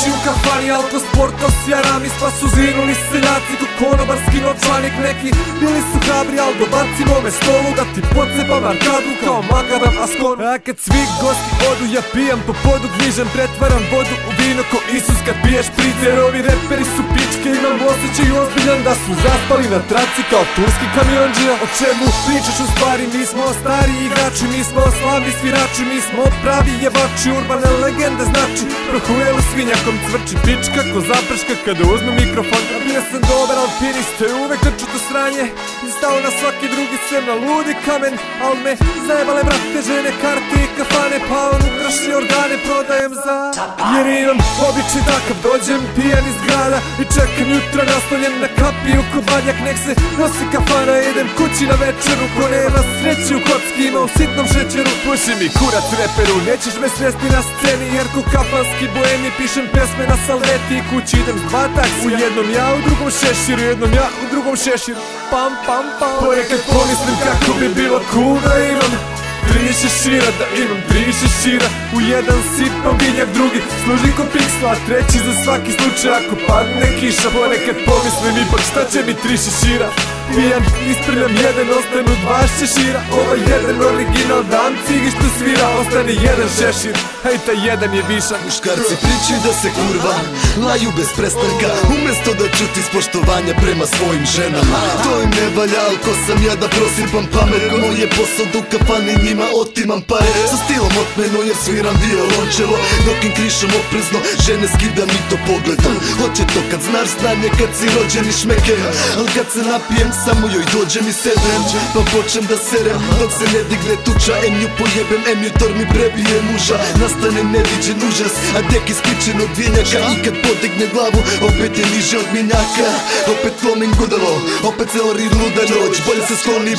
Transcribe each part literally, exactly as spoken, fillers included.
Noći u kafani, alko sportov sjarami, spa su zinuli seljaci ko konobarski novčanik neki. Bili su hrabri, al dobaci mome stolu da ti pocepam arkadu kao makadam Askon. A kad svi gosti odu, ja pijam po podu, gnižem, pretvaram vodu u vino ko Isus kad piješ price. Jer ovi reperi su pičke, imam osjećaj ozbiljan da su zaspali na traci kao turski kamionđija. O čemu pričaš u stvari, mi smo stari igrači, mi smo slavni svirači, mi smo pravi jebači, urbane legende znači. Prohujelu svinjakom cvrči pička ko zaprška kada uzme mikrofon. A bio sam dobar alpiniste, uvek trču to sranje i stao na svaki drugi sem na ludi kamen. Al me zajebale brate žene, karte i kafane, pa on ukrašni organe prodajem za. Jer imam običaj takav, dođem pijan iz grada i čekam jutra naslonjen na kapiju ko badnjak. Nek se nosi kafana, idem kući na večeru, ko nema sreći u kocki ima u sitnom šećeru. Puši mi kurac reperu, nećeš me sresti na sceni, jer ko kafanski boemi pišem pesme na salveti. I kući idem s dva taksi, u jednom ja, u drugom šeširu, jednom ja, u drugom šeširu. Pam pam pam. Ponekad pomislim kako bi bilo cool da imam tri šešira, da imam tri šešira. U jedan sipam vinjak, drugi služi ko piksla, a treći za svaki slučaj ako padne kiša. Ponekad pomislim ipak šta će mi tri šešira. Pijan, isprljam jedan, ostanu dva šešira. Ovaj jedan original dan cigi što svira, ostane jedan šešir. Hej, taj jedan je višak. Muškarci pričaju da se kurva laju bez prestanka, umesto da čuti ispoštovanja prema svojim ženama. To im ne valja, al ko sam ja da prosipam pamet. Moj je posao da u kafani njima otimam pare. Sa stilom otmenu jer sviram violončelo, dok im krišom oprezno žene skidam i to pogledam. Hoće to kad znaš znanje, kad si rođen i šmeker, al kad se napijem samo joj dođem i sedem, pa počnem da serem dok se ne digne tuča. Em nju pojebem, em ju tor mi prebije muža. Nastane neviđen užas, a dek ispičen od vinjaka. I kad podigne glavu, opet je niže od minjaka. Opet lomim gudalo, opet celori luda noć. Bolje se skloni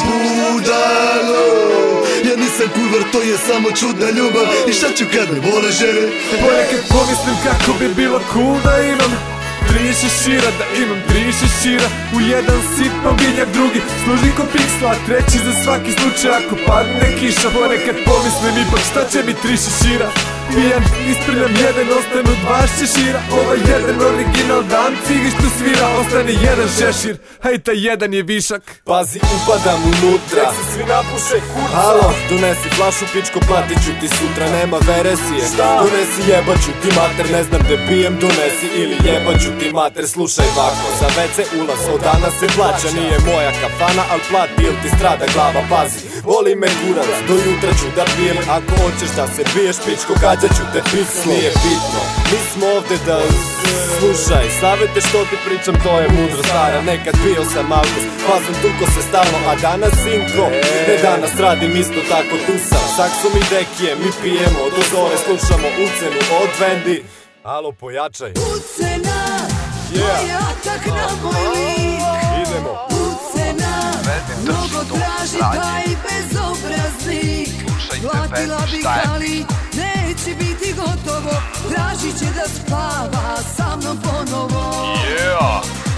budalo. Ja nisam kurvar, to je samo čudna ljubav. I šta ću kad me vole žene? Ponekad pomislim kako bi bilo cool da imam tri šešira, da imam tri šešira. U jedan sipam vinjak, drugi služi ko piksla, a treći za svaki slučaj ako padne kiša. Ponekad pomislim ipak šta će mi tri šešira. Pijan, isprljam jedan, ostanu dva šešira. Ovaj jedan original dan cigi što svira, ostane jedan šešir. Hej, taj jedan je višak. Pazi, upadam unutra, nek se svi napuše kurca. Halo, donesi flašu pičko, platit ću ti sutra, nema veresije. Šta? Donesi jebaću ti mater, ne znam da pijem, donesi ili jebaću ti mater. Slušaj vako, za ve ce ulaz od danas se plaća. Nije moja kafana, al plat bil ti strada glava. Pazi, voli me kurac, do jutra ću da pijem. Ako hoćeš da se biješ pičko, gađa ću te pikslo. Nije bitno, mi smo ovde da slušaj savete što ti pričam, to je mudro stara. Nekad bio sam August, fazom tuko se stalno, a danas sinko. Ne danas radim isto tako, tu sam saksom i dekije, mi pijemo do zore, slušamo ucenu od Vendi. Alo, pojačaj. Ucena, to je atak na moj lik. Idemo. Ucena, mnogo traži taj bezobraznik. Platila bih, ali neće biti gotovo. Tražit će da spava sa mnom ponovo. Yeah.